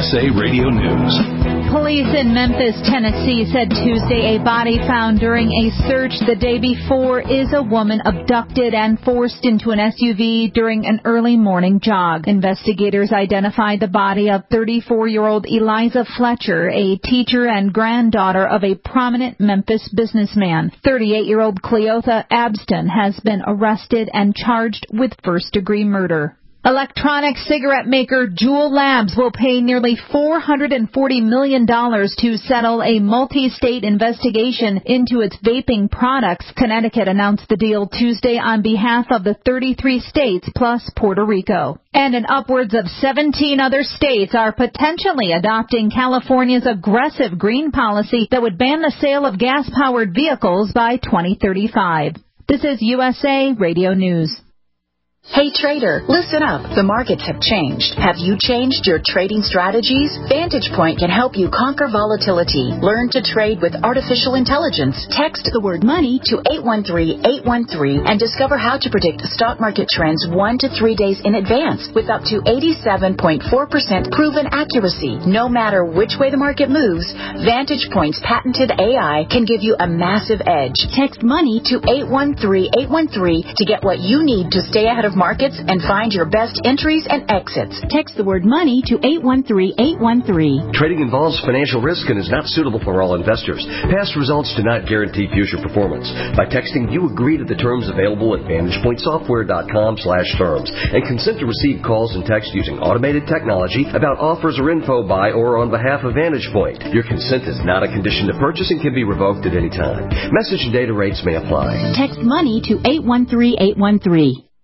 USA Radio News. Police in Memphis, Tennessee said Tuesday a body found during a search the day before is a woman abducted and forced into an SUV during an early morning jog. Investigators identified the body of 34-year-old Eliza Fletcher, a teacher and granddaughter of a prominent Memphis businessman. 38-year-old Cleotha Abston has been arrested and charged with first-degree murder. Electronic cigarette maker Juul Labs will pay nearly $440 million to settle a multi-state investigation into its vaping products. Connecticut announced the deal Tuesday on behalf of the 33 states plus Puerto Rico. And in upwards of 17 other states are potentially adopting California's aggressive green policy that would ban the sale of gas-powered vehicles by 2035. This is USA Radio News. Hey trader, listen up. The markets have changed. Have you changed your trading strategies? Vantage Point can help you conquer volatility. Learn to trade with artificial intelligence. Text the word money to 813-813 and discover how to predict stock market trends 1 to 3 days in advance with up to 87.4% proven accuracy. No matter which way the market moves, Vantage Point's patented AI can give you a massive edge. Text money to 813-813 to get what you need to stay ahead of markets and find your best entries and exits. Text the word money to 813-813. Trading involves financial risk and is not suitable for all investors. Past results do not guarantee future performance. By texting, you agree to the terms available at VantagePointSoftware.com/terms and consent to receive calls and text using automated technology about offers or info by or on behalf of Vantage Point. Your consent is not a condition to purchase and can be revoked at any time. Message and data rates may apply. Text money to 813-813.